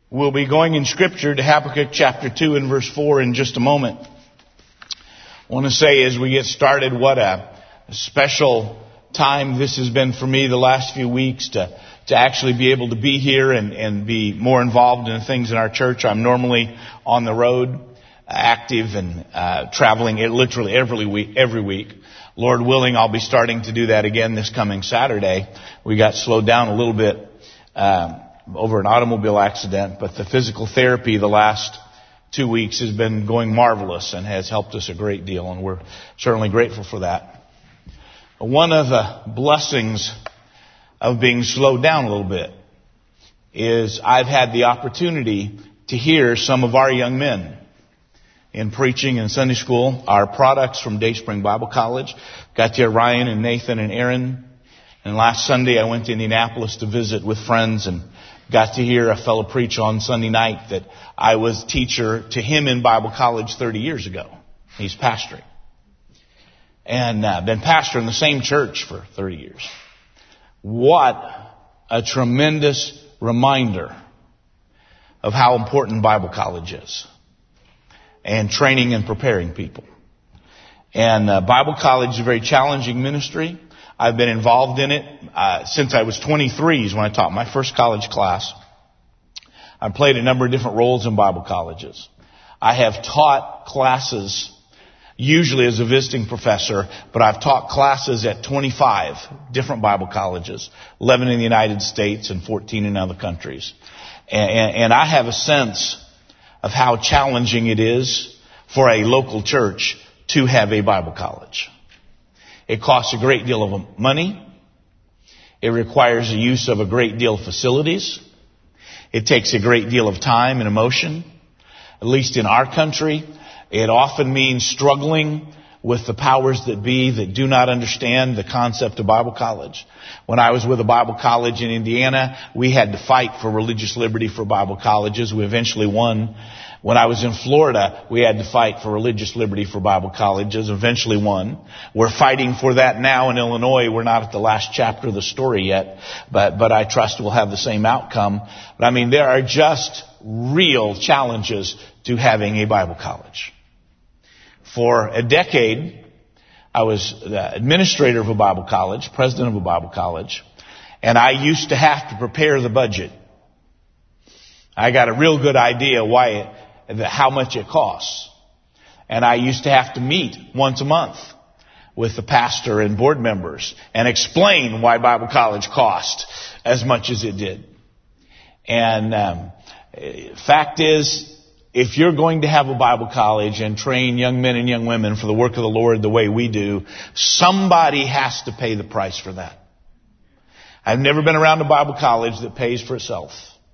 We'll be going in Scripture to Habakkuk chapter 2 and verse 4 in just a moment. I want to say as we get started, what a special time this has been for me the last few weeks to actually be able to be here and be more involved in the things in our church. I'm normally on the road, active and traveling literally every week. Lord willing, I'll be starting to do that again this coming Saturday. We got slowed down a little bit over an automobile accident, but the physical therapy the last 2 weeks has been going marvelous and has helped us a great deal, and we're certainly grateful for that. One of the blessings of being slowed down a little bit is I've had the opportunity to hear some of our young men in preaching and Sunday school, our products from Dayspring Bible College. Got to hear Ryan and Nathan and Aaron. And last Sunday I went to Indianapolis to visit with friends and got to hear a fellow preach on Sunday night that I was teacher to him in Bible college 30 years ago. He's pastoring. And been pastor in the same church for 30 years. What a tremendous reminder of how important Bible college is. And training and preparing people. And Bible college is a very challenging ministry. I've been involved in it since I was 23 is when I taught my first college class. I played a number of different roles in Bible colleges. I have taught classes usually as a visiting professor, but I've taught classes at 25 different Bible colleges, 11 in the United States and 14 in other countries. And I have a sense of how challenging it is for a local church to have a Bible college. It costs a great deal of money. It requires the use of a great deal of facilities. It takes a great deal of time and emotion. At least in our country, it often means struggling with the powers that be that do not understand the concept of Bible college. When I was with a Bible college in Indiana, we had to fight for religious liberty for Bible colleges. We eventually won. When I was in Florida, we had to fight for religious liberty for Bible colleges, eventually won. We're fighting for that now in Illinois. We're not at the last chapter of the story yet, but I trust we'll have the same outcome. But I mean, there are just real challenges to having a Bible college. For a decade, I was the administrator of a Bible college, president of a Bible college, and I used to have to prepare the budget. I got a real good idea how much it costs. And I used to have to meet once a month with the pastor and board members and explain why Bible college cost as much as it did. And fact is, if you're going to have a Bible college and train young men and young women for the work of the Lord the way we do, somebody has to pay the price for that. I've never been around a Bible college that pays for itself.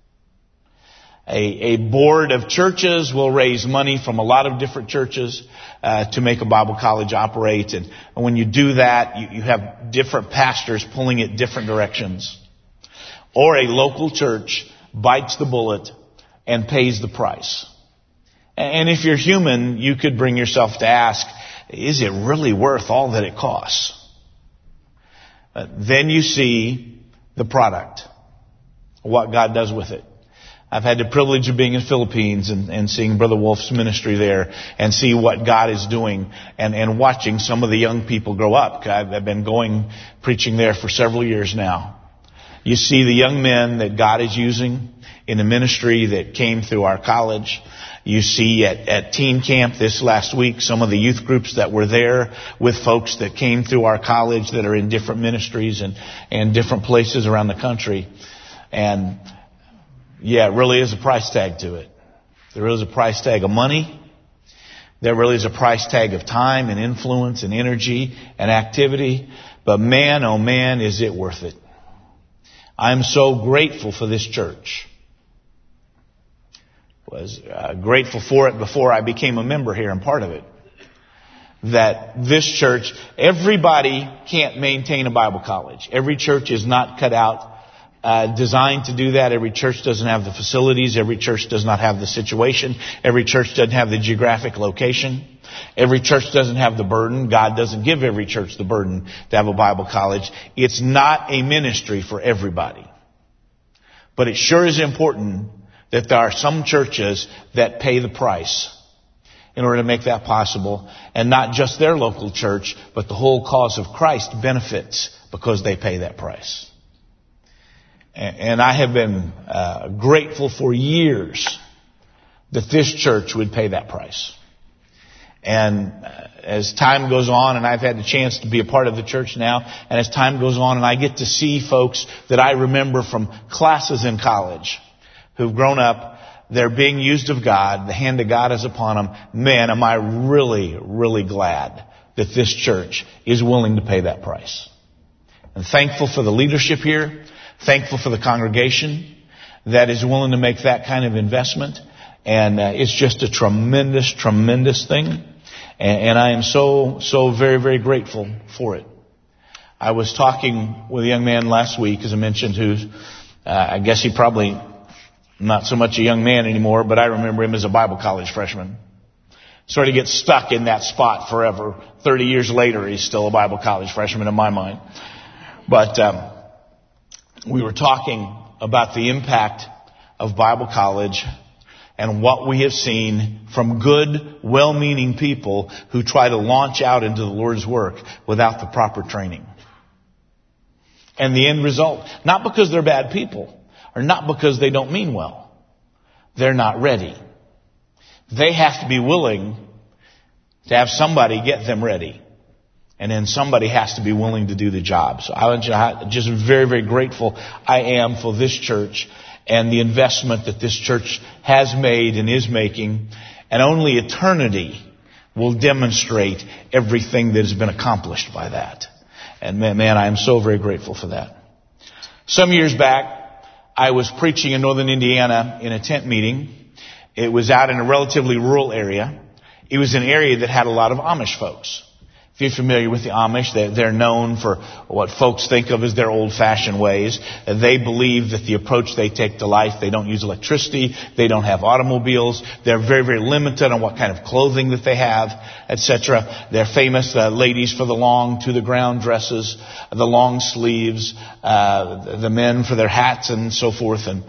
A board of churches will raise money from a lot of different churches to make a Bible college operate. And when you do that, you have different pastors pulling it different directions. Or a local church bites the bullet and pays the price. And if you're human, you could bring yourself to ask, is it really worth all that it costs? Then you see the product, what God does with it. I've had the privilege of being in the Philippines and seeing Brother Wolf's ministry there and see what God is doing and watching some of the young people grow up. I've been preaching there for several years now. You see the young men that God is using in the ministry that came through our college. You see at teen camp this last week, some of the youth groups that were there with folks that came through our college that are in different ministries and different places around the country. And yeah, it really is a price tag to it. There is a price tag of money. There really is a price tag of time and influence and energy and activity. But man, oh man, is it worth it. I'm so grateful for this church. Was grateful for it before I became a member here and part of it. That this church, everybody can't maintain a Bible college. Every church is not cut out, designed to do that. Every church doesn't have the facilities. Every church does not have the situation. Every church doesn't have the geographic location. Every church doesn't have the burden. God doesn't give every church the burden to have a Bible college. It's not a ministry for everybody. But it sure is important that there are some churches that pay the price in order to make that possible. And not just their local church, but the whole cause of Christ benefits because they pay that price. And I have been grateful for years that this church would pay that price. And as time goes on, and I've had the chance to be a part of the church now, and as time goes on and I get to see folks that I remember from classes in college who've grown up, they're being used of God, the hand of God is upon them. Man, am I really, really glad that this church is willing to pay that price. And thankful for the leadership here, thankful for the congregation that is willing to make that kind of investment. And it's just a tremendous, tremendous thing. And I am so very, very grateful for it. I was talking with a young man last week, as I mentioned, who's, I guess he probably not so much a young man anymore, but I remember him as a Bible college freshman. Sort of gets stuck in that spot forever. 30 years later, he's still a Bible college freshman in my mind. But we were talking about the impact of Bible college and what we have seen from good, well-meaning people who try to launch out into the Lord's work without the proper training. And the end result, not because they're bad people, or not because they don't mean well. They're not ready. They have to be willing to have somebody get them ready. And then somebody has to be willing to do the job. So I'm just very, very grateful I am for this church and the investment that this church has made and is making. And only eternity will demonstrate everything that has been accomplished by that. And man, I am so very grateful for that. Some years back, I was preaching in northern Indiana in a tent meeting. It was out in a relatively rural area. It was an area that had a lot of Amish folks. If you're familiar with the Amish, they're known for what folks think of as their old-fashioned ways. They believe that the approach they take to life, they don't use electricity, they don't have automobiles, they're very, very limited on what kind of clothing that they have, etc. They're famous, ladies for the long to-the-ground dresses, the long sleeves, the men for their hats and so forth. And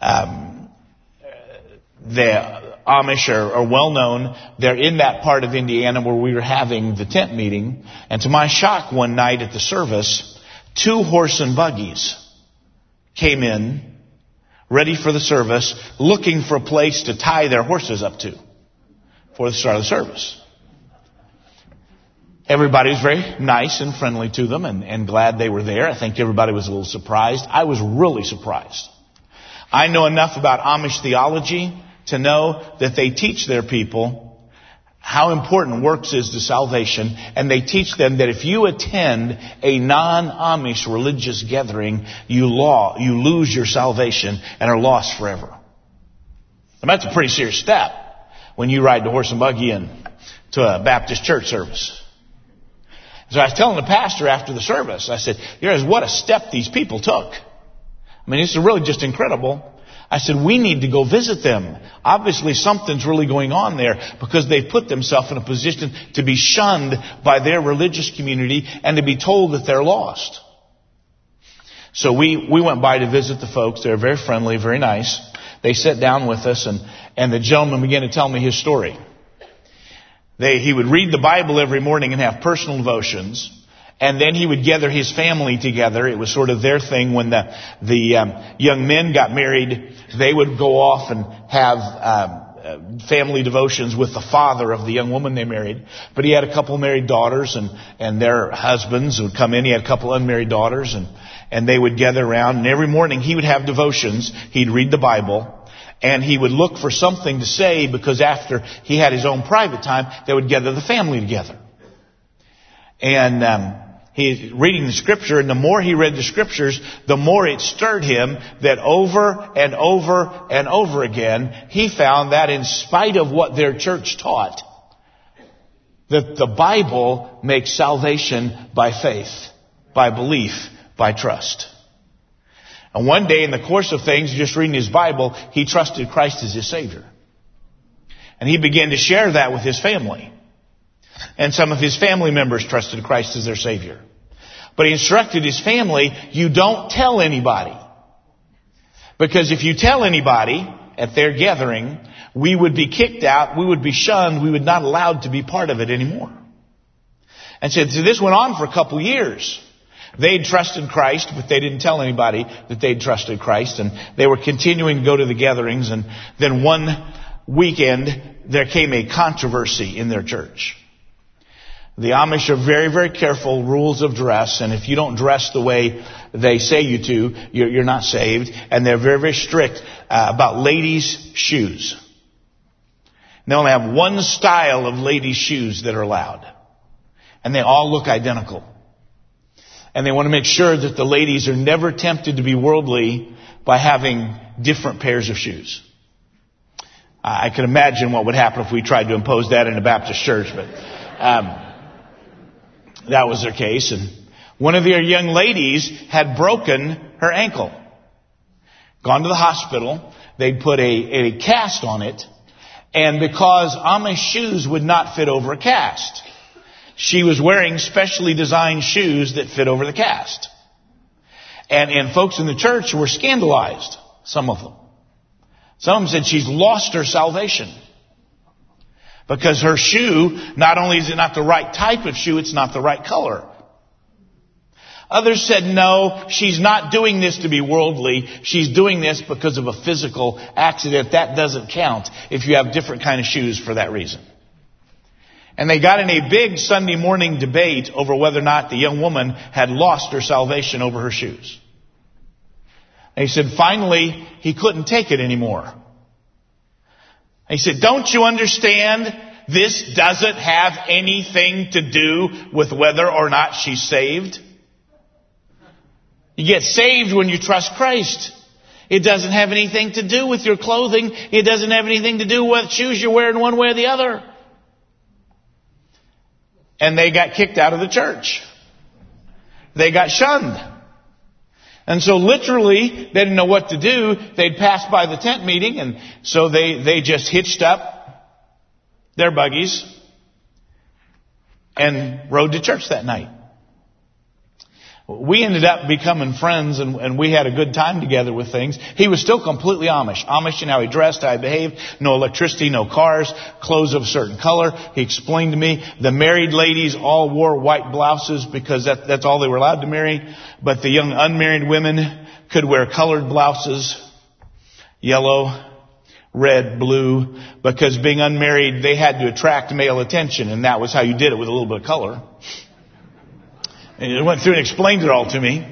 the Amish are well known. They're in that part of Indiana where we were having the tent meeting. And to my shock one night at the service, 2 horse and buggies came in, ready for the service, looking for a place to tie their horses up to for the start of the service. Everybody was very nice and friendly to them and glad they were there. I think everybody was a little surprised. I was really surprised. I know enough about Amish theology to know that they teach their people how important works is to salvation, and they teach them that if you attend a non-Amish religious gathering, you lose your salvation and are lost forever. And that's a pretty serious step when you ride the horse and buggy in to a Baptist church service. So I was telling the pastor after the service, I said, here's what a step these people took. I mean, this is really just incredible. I said, we need to go visit them. Obviously, something's really going on there because they've put themselves in a position to be shunned by their religious community and to be told that they're lost. So we went by to visit the folks. They were very friendly, very nice. They sat down with us, and the gentleman began to tell me his story. He would read the Bible every morning and have personal devotions. And then he would gather his family together. It was sort of their thing when the young men got married. They would go off and have family devotions with the father of the young woman they married. But he had a couple married daughters, and their husbands would come in. He had a couple unmarried daughters, and they would gather around. And every morning he would have devotions. He'd read the Bible. And he would look for something to say because after he had his own private time, they would gather the family together. And he's reading the scripture, and the more he read the scriptures, the more it stirred him that over and over and over again, he found that in spite of what their church taught, that the Bible makes salvation by faith, by belief, by trust. And one day in the course of things, just reading his Bible, he trusted Christ as his Savior. And he began to share that with his family. And some of his family members trusted Christ as their Savior. But he instructed his family, you don't tell anybody. Because if you tell anybody, at their gathering, we would be kicked out, we would be shunned, we would not allowed to be part of it anymore. And so this went on for a couple years. They'd trusted Christ, but they didn't tell anybody that they'd trusted Christ. And they were continuing to go to the gatherings. And then one weekend, there came a controversy in their church. The Amish are very, very careful, rules of dress. And if you don't dress the way they say you to, you're not saved. And they're very, very strict about ladies' shoes. They only have one style of ladies' shoes that are allowed. And they all look identical. And they want to make sure that the ladies are never tempted to be worldly by having different pairs of shoes. I can imagine what would happen if we tried to impose that in a Baptist church, but that was their case. And one of their young ladies had broken her ankle. Gone to the hospital. They'd put a cast on it. And because Amish shoes would not fit over a cast, she was wearing specially designed shoes that fit over the cast. And folks in the church were scandalized, some of them. Some of them said she's lost her salvation. Because her shoe, not only is it not the right type of shoe, it's not the right color. Others said, no, she's not doing this to be worldly. She's doing this because of a physical accident. That doesn't count if you have different kind of shoes for that reason. And they got in a big Sunday morning debate over whether or not the young woman had lost her salvation over her shoes. And he said, finally, he couldn't take it anymore. And he said, don't you understand? This doesn't have anything to do with whether or not she's saved. You get saved when you trust Christ. It doesn't have anything to do with your clothing. It doesn't have anything to do with what shoes you're wearing one way or the other. And they got kicked out of the church. They got shunned. And so literally, they didn't know what to do. They'd passed by the tent meeting, and so they just hitched up their buggies and rode to church that night. We ended up becoming friends, and we had a good time together with things. He was still completely Amish. Amish in how he dressed, how he behaved. No electricity, no cars, clothes of a certain color. He explained to me the married ladies all wore white blouses because that's all they were allowed to marry. But the young unmarried women could wear colored blouses, yellow, red, blue, because being unmarried, they had to attract male attention, and that was how you did it, with a little bit of color. And he went through and explained it all to me.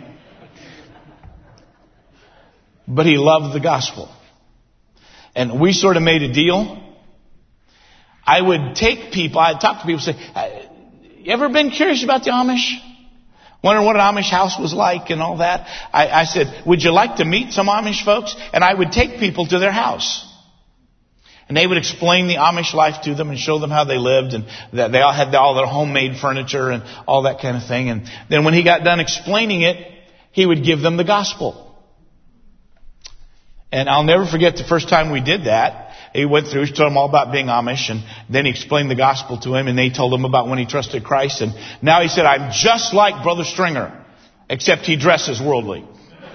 But he loved the gospel. And we sort of made a deal. I would take people, I'd talk to people and say, you ever been curious about the Amish? Wondering what an Amish house was like and all that? I said, would you like to meet some Amish folks? And I would take people to their house. And they would explain the Amish life to them and show them how they lived, and that they all had all their homemade furniture and all that kind of thing. And then when he got done explaining it, he would give them the gospel. And I'll never forget the first time we did that. He went through, he told them all about being Amish, and then he explained the gospel to him, and they told him about when he trusted Christ. And now he said, I'm just like Brother Stringer, except he dresses worldly.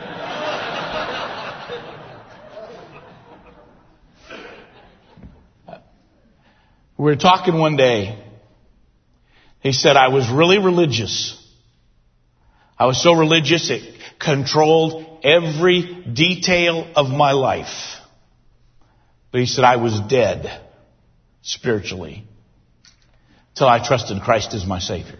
We were talking one day. He said, I was really religious. I was so religious it controlled every detail of my life. But he said, I was dead spiritually till I trusted Christ as my Savior.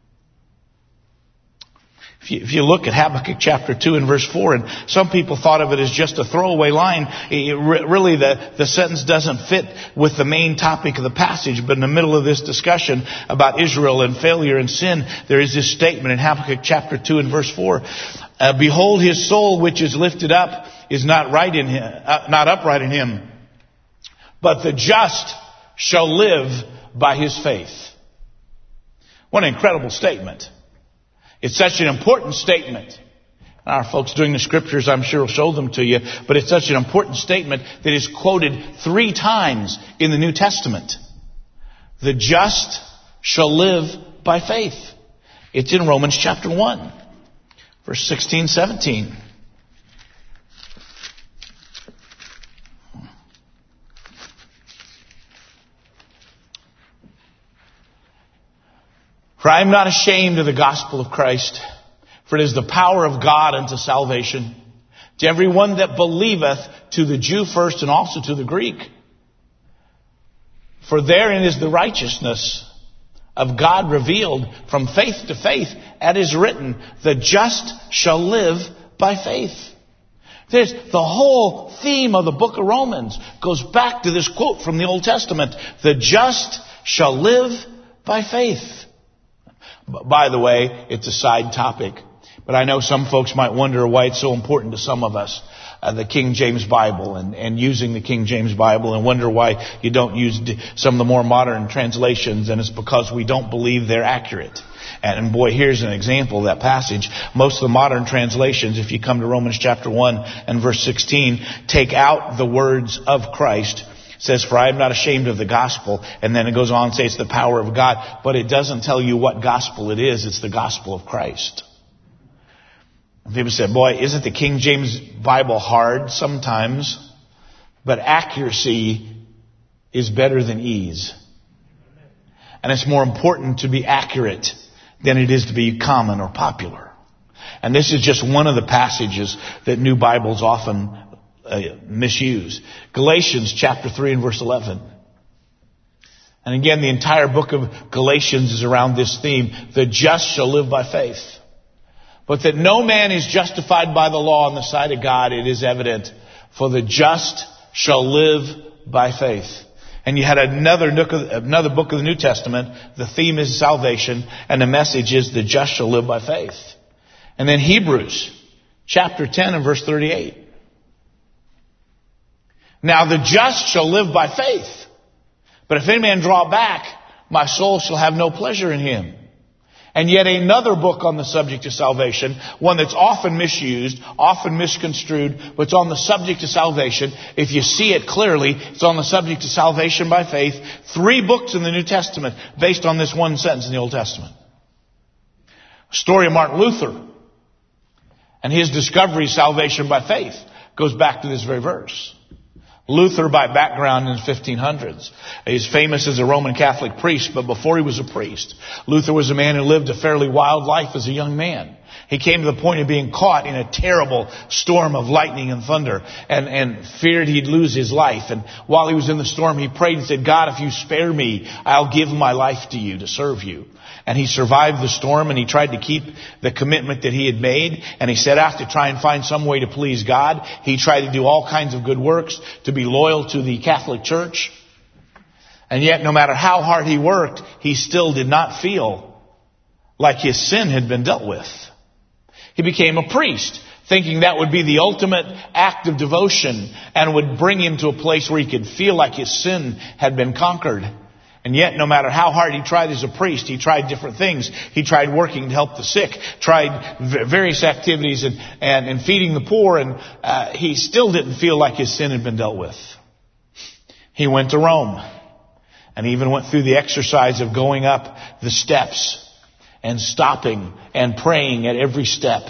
If you look at Habakkuk chapter 2 and verse 4, and some people thought of it as just a throwaway line, really the sentence doesn't fit with the main topic of the passage. But in the middle of this discussion about Israel and failure and sin, there is this statement in Habakkuk chapter 2 and verse 4. Behold, his soul which is lifted up is not right in him, not upright in him, but the just shall live by his faith. What an incredible statement. It's such an important statement. Our folks doing the scriptures, I'm sure, will show them to you. But it's such an important statement that is quoted 3 times in the New Testament. The just shall live by faith. It's in Romans chapter 1, verse 16, 17. For I am not ashamed of the gospel of Christ, for it is the power of God unto salvation, to everyone that believeth, to the Jew first and also to the Greek. For therein is the righteousness of God revealed from faith to faith, as is written, the just shall live by faith. There's the whole theme of the book of Romans goes back to this quote from the Old Testament, the just shall live by faith. By the way, it's a side topic, but I know some folks might wonder why it's so important to some of us, the King James Bible and using the King James Bible, and wonder why you don't use some of the more modern translations, and it's because we don't believe they're accurate. And boy, here's an example of that passage. Most of the modern translations, if you come to Romans chapter 1 and verse 16, take out the words of Christ. It says, for I am not ashamed of the gospel. And then it goes on to say it's the power of God. But it doesn't tell you what gospel it is. It's the gospel of Christ. And people say, boy, isn't the King James Bible hard? Sometimes. But accuracy is better than ease. And it's more important to be accurate than it is to be common or popular. And this is just one of the passages that New Bibles often misuse. Galatians chapter 3 and verse 11. And again, the entire book of Galatians is around this theme. The just shall live by faith. But that no man is justified by the law in the sight of God, it is evident. For the just shall live by faith. And you had another book of the New Testament. The theme is salvation. And the message is the just shall live by faith. And then Hebrews chapter 10 and verse 38. Now the just shall live by faith. But if any man draw back, my soul shall have no pleasure in him. And yet another book on the subject of salvation, one that's often misused, often misconstrued, but it's on the subject of salvation. If you see it clearly, it's on the subject of salvation by faith. 3 books in the New Testament based on this one sentence in the Old Testament. Story of Martin Luther and his discovery of salvation by faith goes back to this very verse. Luther, by background in the 1500s, he's famous as a Roman Catholic priest, but before he was a priest, Luther was a man who lived a fairly wild life as a young man. He came to the point of being caught in a terrible storm of lightning and thunder and feared he'd lose his life. And while he was in the storm, he prayed and said, God, if you spare me, I'll give my life to you to serve you. And he survived the storm, and he tried to keep the commitment that he had made. And he set out to try and find some way to please God. He tried to do all kinds of good works, to be loyal to the Catholic Church. And yet, no matter how hard he worked, he still did not feel like his sin had been dealt with. He became a priest, thinking that would be the ultimate act of devotion and would bring him to a place where he could feel like his sin had been conquered. And yet, no matter how hard he tried as a priest, he tried different things. He tried working to help the sick, tried various activities and feeding the poor, and he still didn't feel like his sin had been dealt with. He went to Rome, and even went through the exercise of going up the steps and stopping and praying at every step.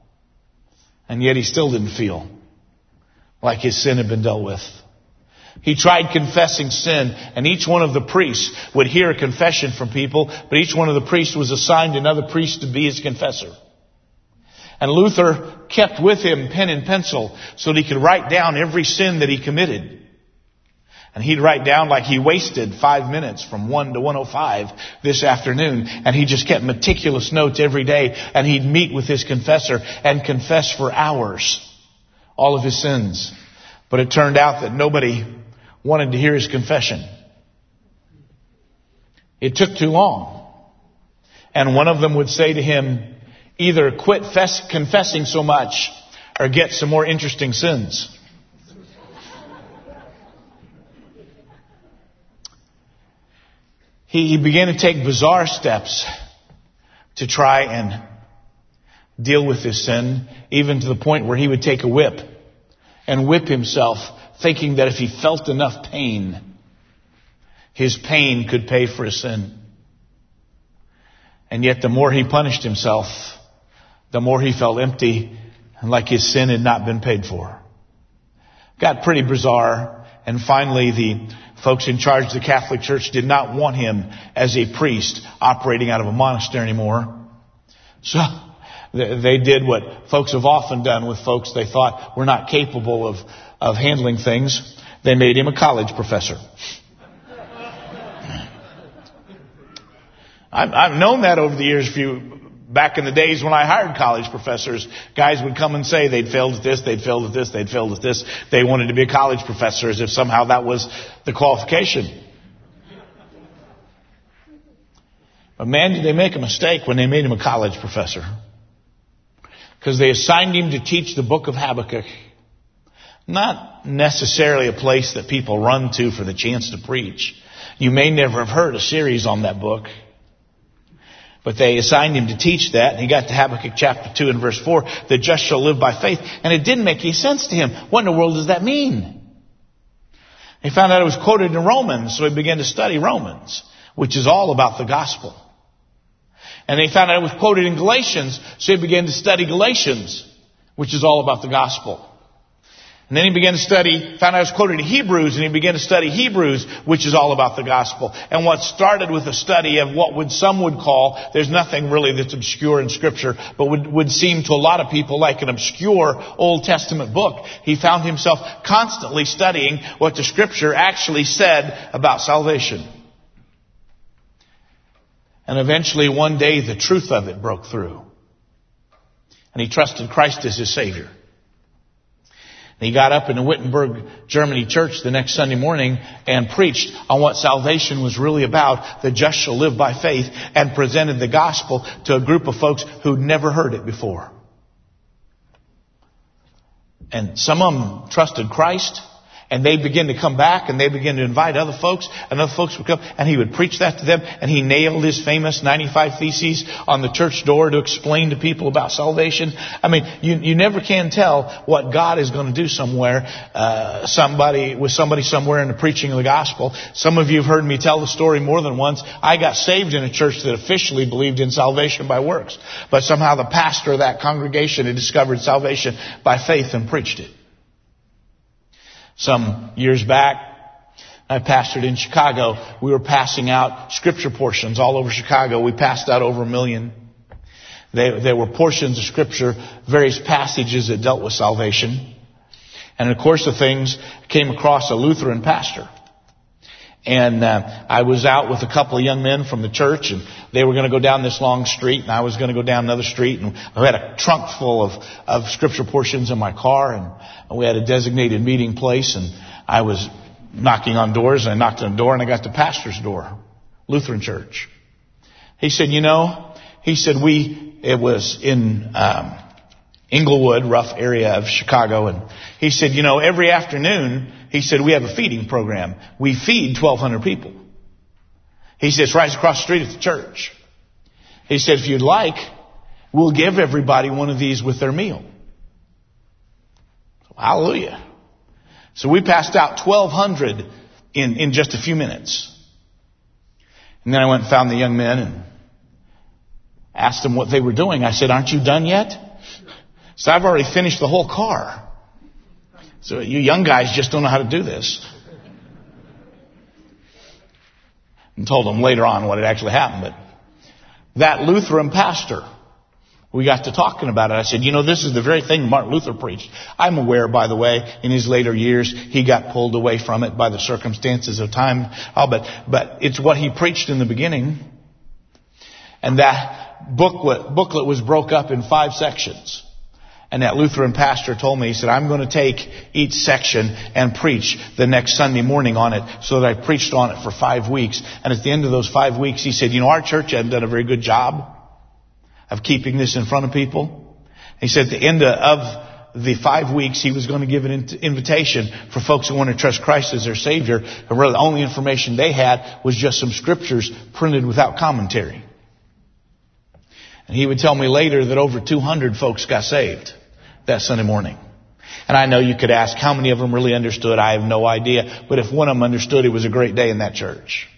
And yet he still didn't feel like his sin had been dealt with. He tried confessing sin, and each one of the priests would hear a confession from people, but each one of the priests was assigned another priest to be his confessor. And Luther kept with him pen and pencil so that he could write down every sin that he committed. And he'd write down like he wasted 5 minutes from 1 to 1:05 this afternoon. And he just kept meticulous notes every day. And he'd meet with his confessor and confess for hours all of his sins. But it turned out that nobody wanted to hear his confession. It took too long. And one of them would say to him, either quit confessing so much or get some more interesting sins. He began to take bizarre steps to try and deal with his sin, even to the point where he would take a whip and whip himself, thinking that if he felt enough pain, his pain could pay for his sin. And yet the more he punished himself, the more he felt empty and like his sin had not been paid for. Got pretty bizarre. And finally, the folks in charge of the Catholic Church did not want him as a priest operating out of a monastery anymore. So they did what folks have often done with folks they thought were not capable of handling things. They made him a college professor. I've known that over the years. Back in the days when I hired college professors, guys would come and say they'd failed at this, they'd failed at this, they'd failed at this. They wanted to be a college professor as if somehow that was the qualification. But man, did they make a mistake when they made him a college professor. Because they assigned him to teach the book of Habakkuk. Not necessarily a place that people run to for the chance to preach. You may never have heard a series on that book. But they assigned him to teach that. And he got to Habakkuk chapter 2 and verse 4. The just shall live by faith. And it didn't make any sense to him. What in the world does that mean? He found out it was quoted in Romans. So he began to study Romans, which is all about the gospel. And he found out it was quoted in Galatians. So he began to study Galatians, which is all about the gospel. And then he began to found out it was quoted in Hebrews, and he began to study Hebrews, which is all about the gospel. And what started with a study of what some would call, there's nothing really that's obscure in Scripture, but would seem to a lot of people like an obscure Old Testament book. He found himself constantly studying what the Scripture actually said about salvation. And eventually one day the truth of it broke through. And he trusted Christ as his Savior. He got up in the Wittenberg, Germany church the next Sunday morning and preached on what salvation was really about. The just shall live by faith, and presented the gospel to a group of folks who'd never heard it before. And some of them trusted Christ, and they began to come back, and they began to invite other folks, and other folks would come, and he would preach that to them, and he nailed his famous 95 Theses on the church door to explain to people about salvation. I mean, you never can tell what God is going to do somewhere, somebody somewhere in the preaching of the gospel. Some of you have heard me tell the story more than once. I got saved in a church that officially believed in salvation by works, but somehow the pastor of that congregation had discovered salvation by faith and preached it. Some years back, I pastored in Chicago. We were passing out scripture portions all over Chicago. We passed out over 1 million. There were portions of scripture, various passages that dealt with salvation. And in the course of things, came across a Lutheran pastor. And I was out with a couple of young men from the church, and they were going to go down this long street, and I was going to go down another street. And I had a trunk full of scripture portions in my car, and we had a designated meeting place. And I was knocking on doors, and I knocked on the door, and I got the pastor's door, Lutheran church. He said, it was in Inglewood, rough area of Chicago, and he said, every afternoon, he said, we have a feeding program. We feed 1,200 people. He said, it's right across the street at the church. He said, if you'd like, we'll give everybody one of these with their meal. So, hallelujah. So we passed out 1,200 in just a few minutes. And then I went and found the young men and asked them what they were doing. I said, aren't you done yet? So I've already finished the whole car. So you young guys just don't know how to do this. And told them later on what had actually happened. But that Lutheran pastor, we got to talking about it. I said, this is the very thing Martin Luther preached. I'm aware, by the way, in his later years, he got pulled away from it by the circumstances of time. But it's what he preached in the beginning. And that booklet was broke up in 5 sections. And that Lutheran pastor told me, he said, I'm going to take each section and preach the next Sunday morning on it. So that I preached on it for 5 weeks. And at the end of those 5 weeks, he said, our church hasn't done a very good job of keeping this in front of people. He said at the end of the 5 weeks, he was going to give an invitation for folks who want to trust Christ as their Savior. And really the only information they had was just some scriptures printed without commentary. And he would tell me later that over 200 folks got saved that Sunday morning. And I know you could ask how many of them really understood. I have no idea. But if one of them understood, it was a great day in that church.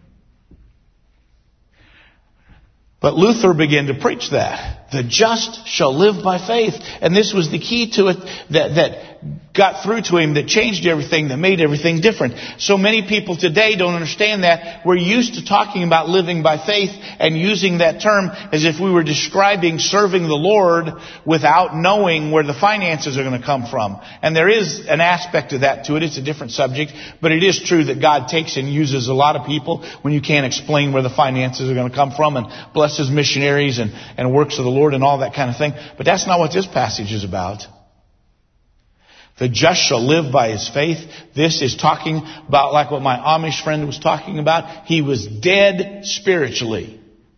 But Luther began to preach that. The just shall live by faith. And this was the key to it, that got through to him that changed everything, that made everything different. So many people today don't understand that. We're used to talking about living by faith and using that term as if we were describing serving the Lord without knowing where the finances are going to come from. And there is an aspect of that to it. It's a different subject. But it is true that God takes and uses a lot of people when you can't explain where the finances are going to come from, and blesses missionaries and works of the Lord and all that kind of thing. But that's not what this passage is about. The just shall live by his faith. This is talking about like what my Amish friend was talking about. He was dead spiritually.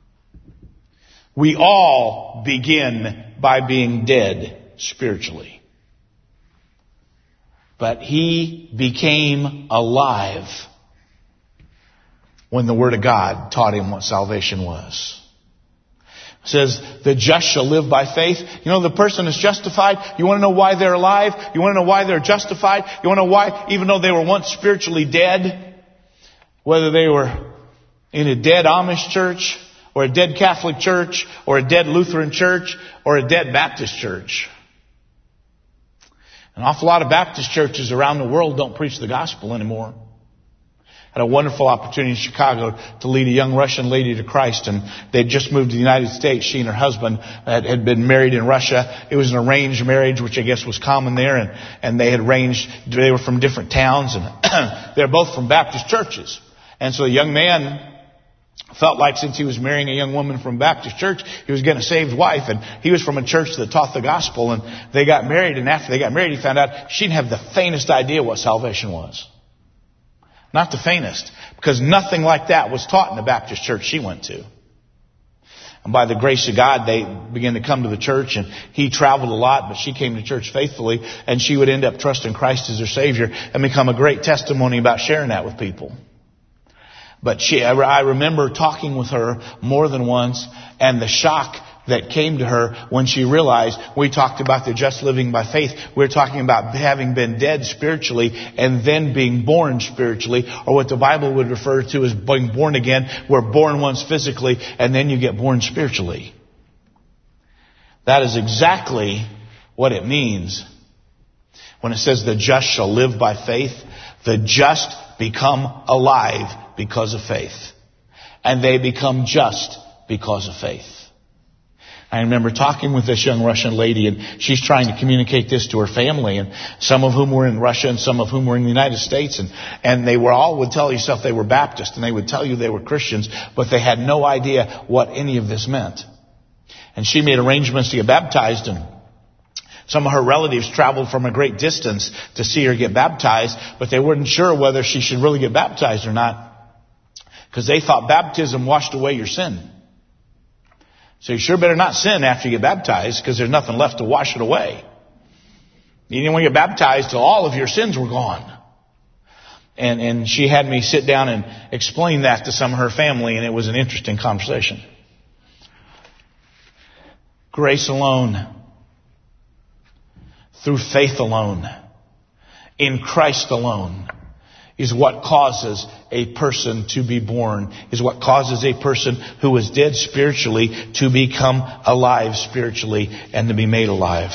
We all begin by being dead spiritually. But he became alive when the Word of God taught him what salvation was. It says, the just shall live by faith. You know, the person is justified. You want to know why they're alive? You want to know why they're justified? You want to know why, even though they were once spiritually dead, whether they were in a dead Amish church, or a dead Catholic church, or a dead Lutheran church, or a dead Baptist church. An awful lot of Baptist churches around the world don't preach the gospel anymore. Had a wonderful opportunity in Chicago to lead a young Russian lady to Christ, and they'd just moved to the United States. She and her husband had been married in Russia. It was an arranged marriage, which I guess was common there, and they were from different towns, and they're both from Baptist churches. And so the young man felt like since he was marrying a young woman from Baptist church, he was getting a saved wife, and he was from a church that taught the gospel, and they got married, and after they got married, he found out she didn't have the faintest idea what salvation was. Not the faintest, because nothing like that was taught in the Baptist church she went to. And by the grace of God, they began to come to the church, and he traveled a lot, but she came to church faithfully, and she would end up trusting Christ as her Savior and become a great testimony about sharing that with people. But I remember talking with her more than once, and the shock that came to her when she realized we talked about the just living by faith. We're talking about having been dead spiritually and then being born spiritually, or what the Bible would refer to as being born again. We're born once physically and then you get born spiritually. That is exactly what it means when it says the just shall live by faith. The just become alive because of faith, and they become just because of faith. I remember talking with this young Russian lady, and she's trying to communicate this to her family, and some of whom were in Russia and some of whom were in the United States, and they were all would tell yourself they were Baptist, and they would tell you they were Christians, but they had no idea what any of this meant. And she made arrangements to get baptized, and some of her relatives traveled from a great distance to see her get baptized, but they weren't sure whether she should really get baptized or not, because they thought baptism washed away your sin. So you sure better not sin after you get baptized, because there's nothing left to wash it away. You didn't want to get baptized till all of your sins were gone. And she had me sit down and explain that to some of her family, and it was an interesting conversation. Grace alone, through faith alone, in Christ alone, is what causes a person to be born, is what causes a person who is dead spiritually to become alive spiritually and to be made alive.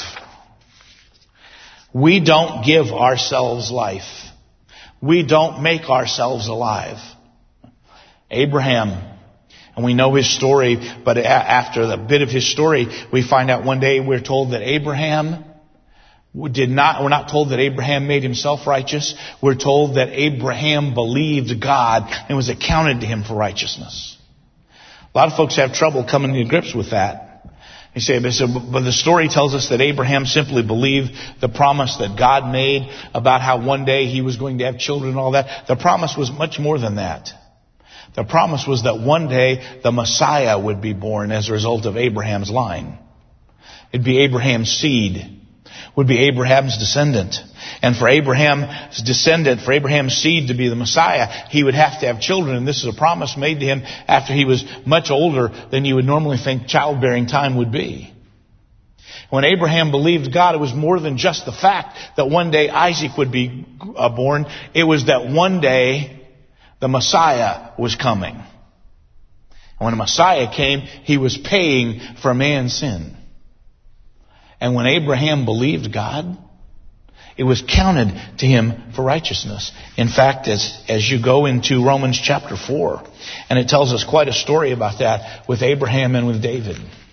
We don't give ourselves life. We don't make ourselves alive. Abraham, and we know his story, but after a bit of his story, we find out one day we're told that we're not told that Abraham made himself righteous. We're told that Abraham believed God and was accounted to him for righteousness. A lot of folks have trouble coming to grips with that. They say, but the story tells us that Abraham simply believed the promise that God made about how one day he was going to have children and all that. The promise was much more than that. The promise was that one day the Messiah would be born as a result of Abraham's line. It'd be Abraham's seed. Would be Abraham's descendant. And for Abraham's descendant, for Abraham's seed to be the Messiah, he would have to have children. And this is a promise made to him after he was much older than you would normally think childbearing time would be. When Abraham believed God, it was more than just the fact that one day Isaac would be born. It was that one day the Messiah was coming. And when the Messiah came, he was paying for man's sin. And when Abraham believed God, It was counted to him for righteousness. In fact, as you go into Romans chapter 4, and it tells us quite a story about that with Abraham and with David.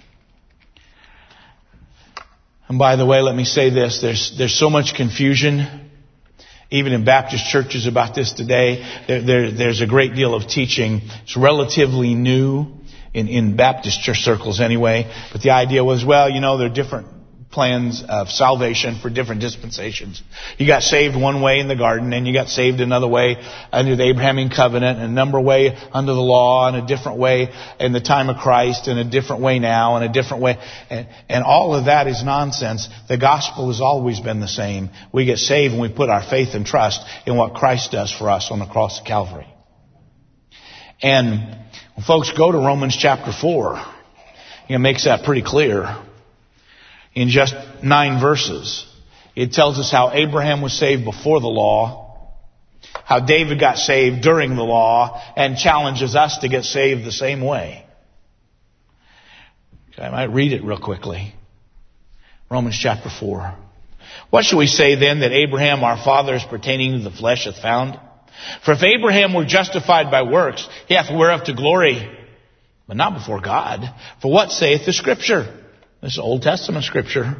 And by the way, let me say this. There's so much confusion, even in Baptist churches, about this today. There's a great deal of teaching. It's relatively new in Baptist church circles anyway. But the idea was, well, there are different plans of salvation for different dispensations. You got saved one way in the garden, and you got saved another way under the Abrahamic covenant, and another way under the law, and a different way in the time of Christ, and a different way now, and a different way. And all of that is nonsense. The gospel has always been the same. We get saved when we put our faith and trust in what Christ does for us on the cross of Calvary. And when folks go to Romans chapter 4, it makes that pretty clear. In just 9 verses, it tells us how Abraham was saved before the law, how David got saved during the law, and challenges us to get saved the same way. Okay, I might read it real quickly. Romans chapter 4. What shall we say then that Abraham our father as pertaining to the flesh hath found? For if Abraham were justified by works, he hath whereof to glory, but not before God. For what saith the Scripture? This is Old Testament Scripture.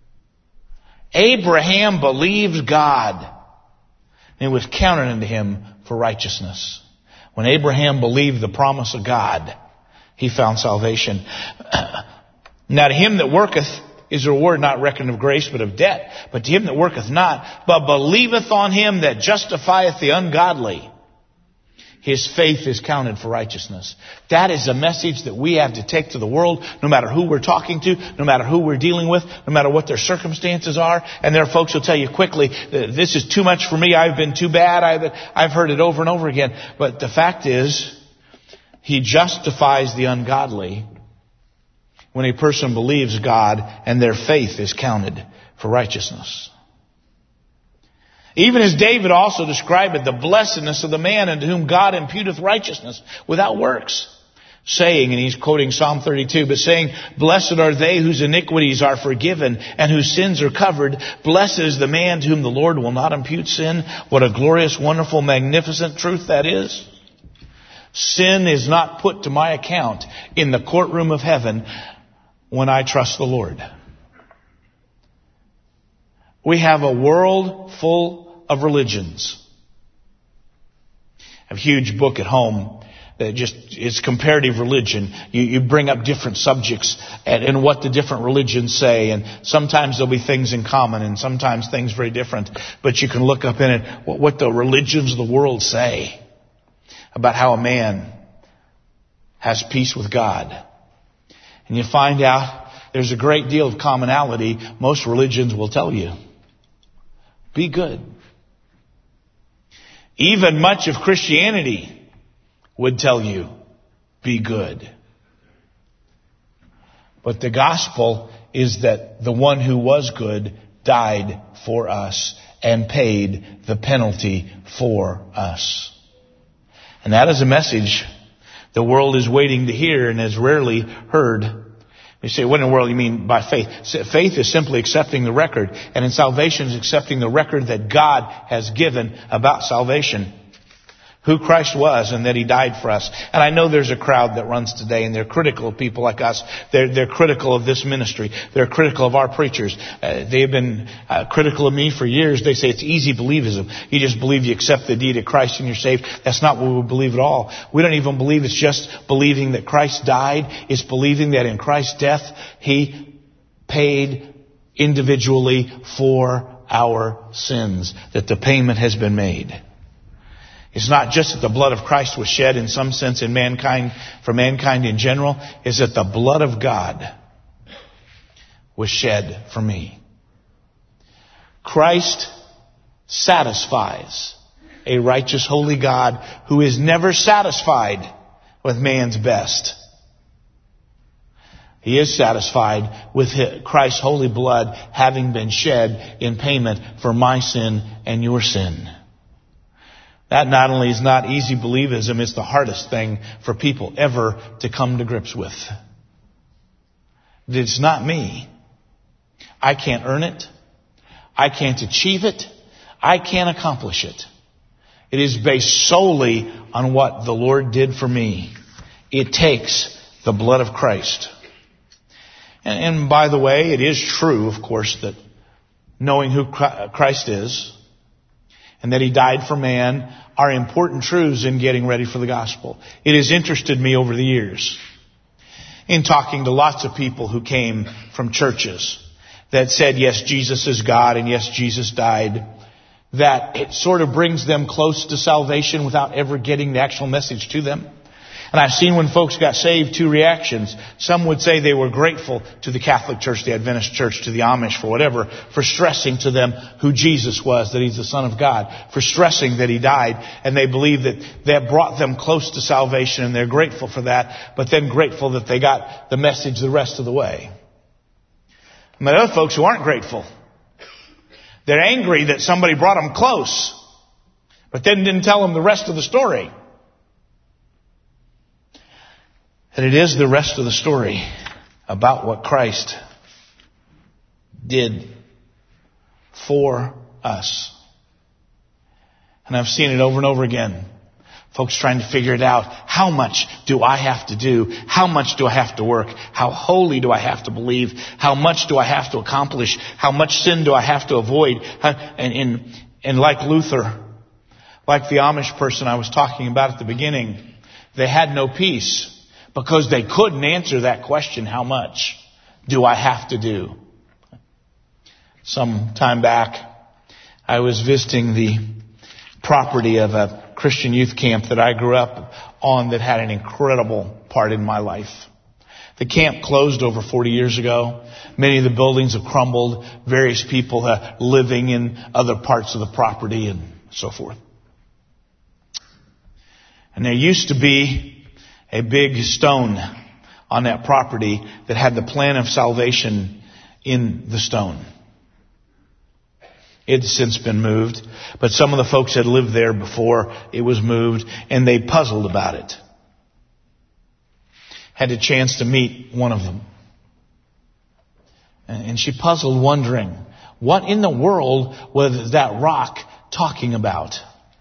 Abraham believed God, and it was counted unto him for righteousness. When Abraham believed the promise of God, he found salvation. Now to him that worketh is a reward not reckoned of grace, but of debt. But to him that worketh not, but believeth on him that justifieth the ungodly, his faith is counted for righteousness. That is a message that we have to take to the world, no matter who we're talking to, no matter who we're dealing with, no matter what their circumstances are. And there are folks who'll tell you quickly, this is too much for me, I've been too bad, I've heard it over and over again. But the fact is, he justifies the ungodly when a person believes God and their faith is counted for righteousness. Even as David also described the blessedness of the man unto whom God imputeth righteousness without works, saying, and he's quoting Psalm 32, but saying, blessed are they whose iniquities are forgiven and whose sins are covered. Blessed is the man to whom the Lord will not impute sin. What a glorious, wonderful, magnificent truth that is. Sin is not put to my account in the courtroom of heaven when I trust the Lord. We have a world full of religions. I have a huge book at home that it's comparative religion. You bring up different subjects and what the different religions say, and sometimes there'll be things in common and sometimes things very different. But you can look up in it what the religions of the world say about how a man has peace with God. And you find out there's a great deal of commonality. Most religions will tell you, be good. Even much of Christianity would tell you, be good. But the gospel is that the one who was good died for us and paid the penalty for us. And that is a message the world is waiting to hear and has rarely heard. You say, what in the world do you mean by faith? Faith is simply accepting the record. And in salvation is accepting the record that God has given about salvation. Who Christ was and that He died for us. And I know there's a crowd that runs today and they're critical of people like us. They're critical of this ministry. They're critical of our preachers. They've been critical of me for years. They say it's easy believism. You just believe you accept the deed of Christ and you're saved. That's not what we believe at all. We don't even believe it's just believing that Christ died. It's believing that in Christ's death, He paid individually for our sins. That the payment has been made. It's not just that the blood of Christ was shed in some sense in mankind, for mankind in general. It's that the blood of God was shed for me. Christ satisfies a righteous, holy God who is never satisfied with man's best. He is satisfied with Christ's holy blood having been shed in payment for my sin and your sin. That not only is not easy believism, it's the hardest thing for people ever to come to grips with. It's not me. I can't earn it. I can't achieve it. I can't accomplish it. It is based solely on what the Lord did for me. It takes the blood of Christ. And by the way, it is true, of course, that knowing who Christ is and that He died for man are important truths in getting ready for the gospel. It has interested me over the years in talking to lots of people who came from churches that said, yes, Jesus is God and yes, Jesus died, that it sort of brings them close to salvation without ever getting the actual message to them. And I've seen when folks got saved, two reactions. Some would say they were grateful to the Catholic Church, the Adventist Church, to the Amish, for whatever, for stressing to them who Jesus was, that He's the Son of God, for stressing that He died. And they believe that that brought them close to salvation, and they're grateful for that, but then grateful that they got the message the rest of the way. And there are other folks who aren't grateful. They're angry that somebody brought them close, but then didn't tell them the rest of the story. And it is the rest of the story about what Christ did for us. And I've seen it over and over again. Folks trying to figure it out. How much do I have to do? How much do I have to work? How holy do I have to believe? How much do I have to accomplish? How much sin do I have to avoid? And like Luther, like the Amish person I was talking about at the beginning, they had no peace because they couldn't answer that question, how much do I have to do? Some time back, I was visiting the property of a Christian youth camp that I grew up on that had an incredible part in my life. The camp closed over 40 years ago. Many of the buildings have crumbled. Various people living in other parts of the property and so forth. And there used to be a big stone on that property that had the plan of salvation in the stone. It's since been moved, but some of the folks had lived there before it was moved, and they puzzled about it. Had a chance to meet one of them. And she puzzled, wondering, what in the world was that rock talking about?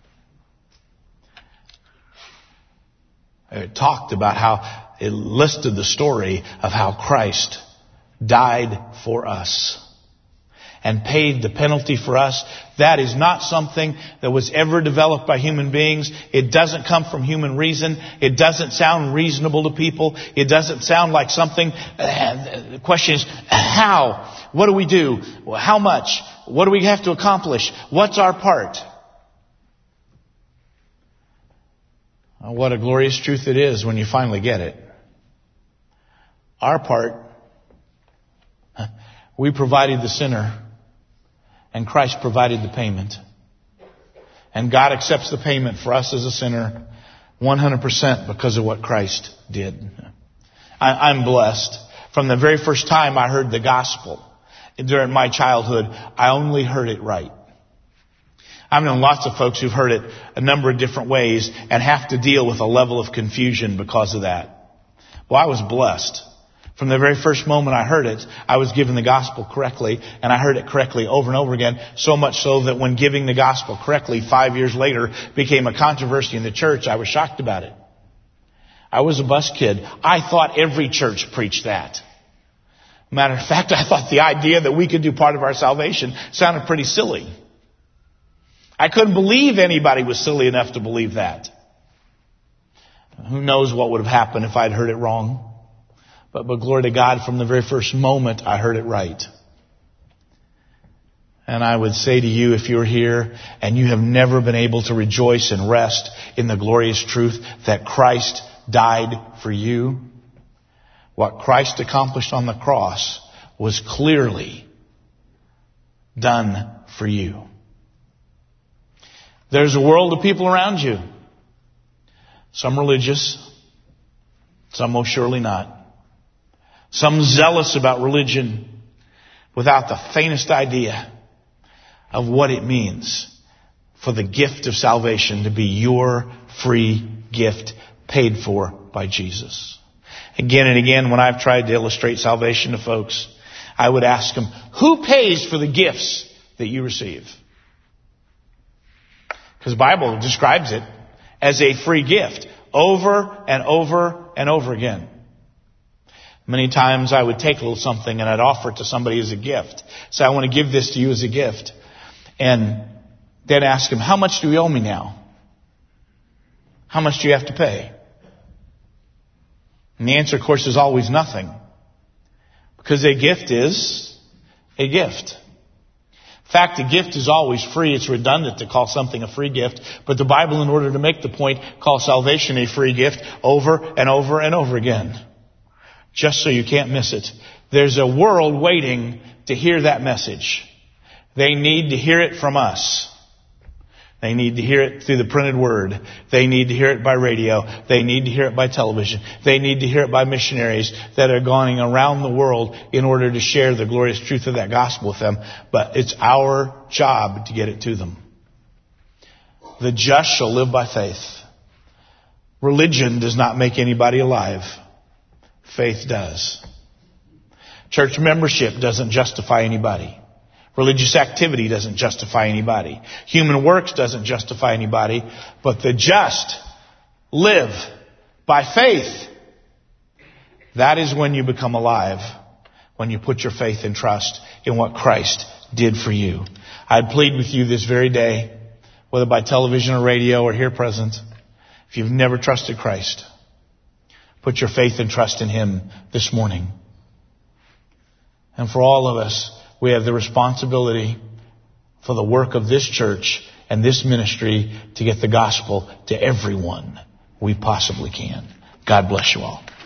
It talked about how it listed the story of how Christ died for us and paid the penalty for us. That is not something that was ever developed by human beings. It doesn't come from human reason. It doesn't sound reasonable to people. It doesn't sound like something. The question is, how? What do we do? How much? What do we have to accomplish? What's our part? What a glorious truth it is when you finally get it. Our part, we provided the sinner, and Christ provided the payment. And God accepts the payment for us as a sinner 100% because of what Christ did. I'm blessed. From the very first time I heard the gospel during my childhood, I only heard it right. I've known lots of folks who've heard it a number of different ways and have to deal with a level of confusion because of that. Well, I was blessed. From the very first moment I heard it, I was given the gospel correctly, and I heard it correctly over and over again, so much so that when giving the gospel correctly 5 years later became a controversy in the church, I was shocked about it. I was a bus kid. I thought every church preached that. Matter of fact, I thought the idea that we could do part of our salvation sounded pretty silly. I couldn't believe anybody was silly enough to believe that. Who knows what would have happened if I'd heard it wrong. But glory to God, from the very first moment, I heard it right. And I would say to you, if you're here and you have never been able to rejoice and rest in the glorious truth that Christ died for you, what Christ accomplished on the cross was clearly done for you. There's a world of people around you. Some religious, some most surely not. Some zealous about religion without the faintest idea of what it means for the gift of salvation to be your free gift paid for by Jesus. Again and again, when I've tried to illustrate salvation to folks, I would ask them, who pays for the gifts that you receive. Because the Bible describes it as a free gift over and over and over again. Many times I would take a little something and I'd offer it to somebody as a gift. So I want to give this to you as a gift. And then ask him, how much do you owe me now? How much do you have to pay? And the answer, of course, is always nothing. Because a gift is a gift. In fact, a gift is always free. It's redundant to call something a free gift. But the Bible, in order to make the point, calls salvation a free gift over and over and over again. Just so you can't miss it. There's a world waiting to hear that message. They need to hear it from us. They need to hear it through the printed word. They need to hear it by radio. They need to hear it by television. They need to hear it by missionaries that are going around the world in order to share the glorious truth of that gospel with them. But it's our job to get it to them. The just shall live by faith. Religion does not make anybody alive. Faith does. Church membership doesn't justify anybody. Religious activity doesn't justify anybody. Human works doesn't justify anybody. But the just live by faith. That is when you become alive. When you put your faith and trust in what Christ did for you. I plead with you this very day, whether by television or radio or here present, if you've never trusted Christ, put your faith and trust in Him this morning. And for all of us, we have the responsibility for the work of this church and this ministry to get the gospel to everyone we possibly can. God bless you all.